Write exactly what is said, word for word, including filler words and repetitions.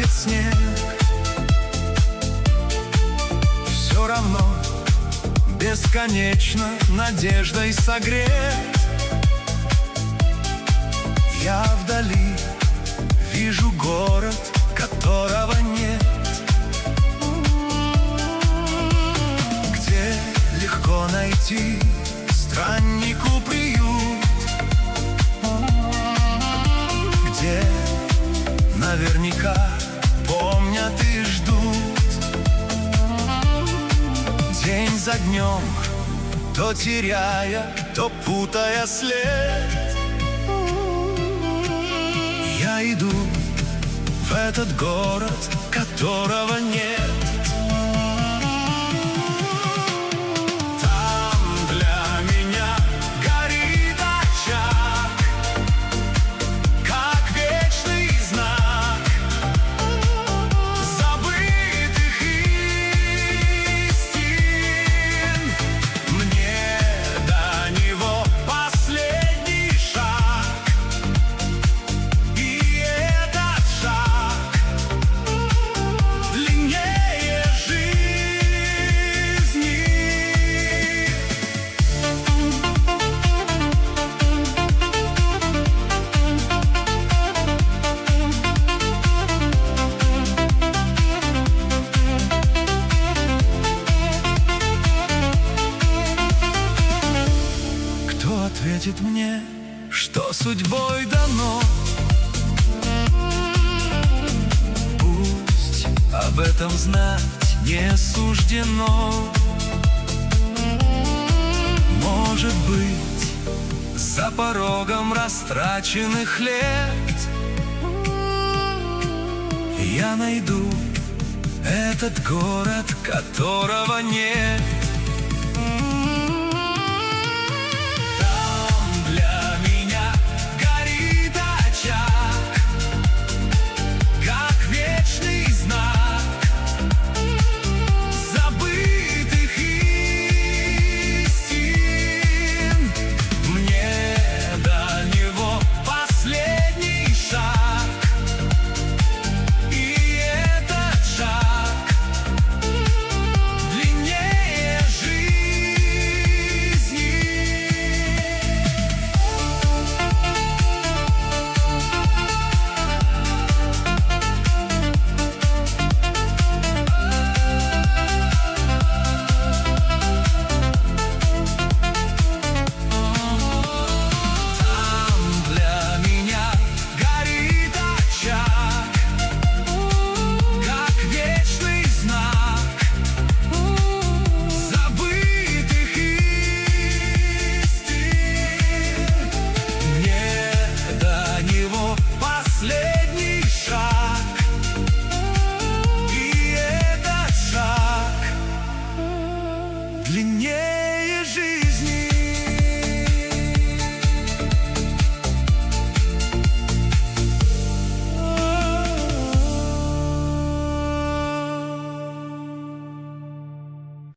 тает снег, все равно бесконечно надеждой согрет. Я вдали вижу город, которого нет, где легко найти страннику приют, где наверняка помнят и ждут. День за днем, то теряя, то путая след, я иду в этот город, которого нет. Там для меня горит очаг, как вечный знак забытых истин. Мне до него последний шаг, и этот шаг длиннее жизни. Кто ответит мне, что судьбой дано? Пусть об этом знать не суждено. Может быть, за порогом растраченных лет я найду этот город, которого нет.